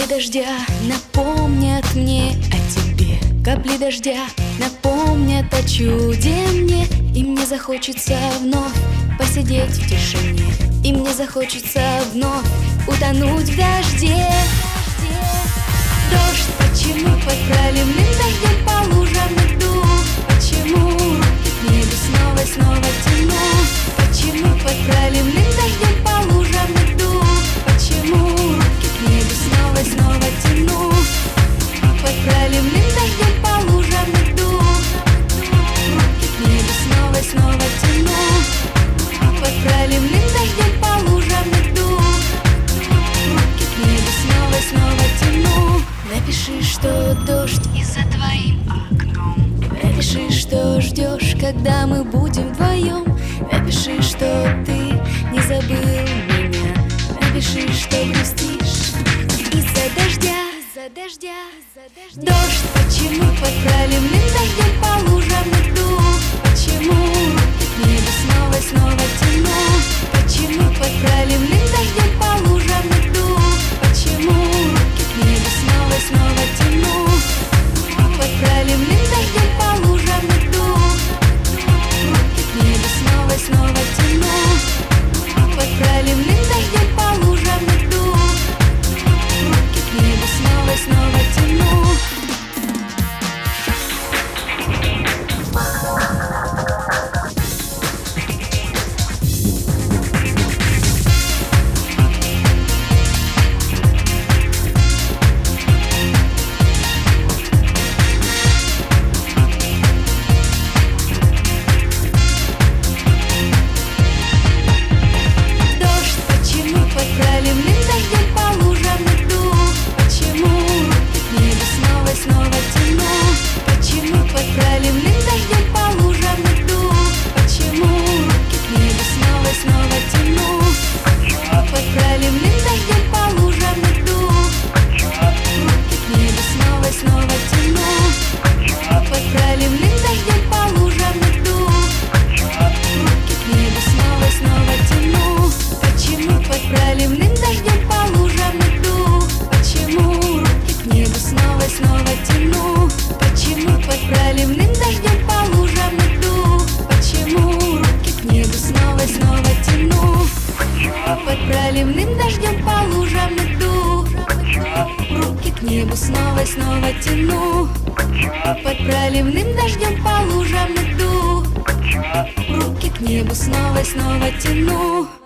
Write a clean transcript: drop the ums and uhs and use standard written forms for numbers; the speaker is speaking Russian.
дождя напомнят мне о тебе. Капли дождя напомнят о чуде мне. И мне захочется вновь посидеть в тишине. И мне захочется вновь утонуть в дожде. Дождь, почему под проливным дождем по лужам иду? Почему руки к небу снова и снова тяну? Почему под проливным дождем по лужам иду? Почему руки к небу снова и снова тяну? Под проливным дождем по лужам иду. Руки к небу снова и снова тяну. Под проливным дождем по лужам иду. Руки к небу снова и снова тяну. Напиши, что дождь и за твоим окном. Напиши, что ждешь, когда мы будем вдвоем. Напиши, что ты не забыл меня. Напиши, что грустишь из-за дождя. Дождь, почему под проливным дождем по лужам иду? Почему руки к небу снова и снова тяну? Почему под проливным дождем по лужам иду? Почему руки к небу снова и снова тяну? Под проливным дождем по лужам иду. Руки к небу снова и снова тяну. Под проливным дождем по лужам иду. Руки к небу снова и снова тяну. Проливным дождем по лужам иду. Руки к небу снова и снова тяну. Под проливным дождем по лужам иду. Руки к небу снова и снова тяну.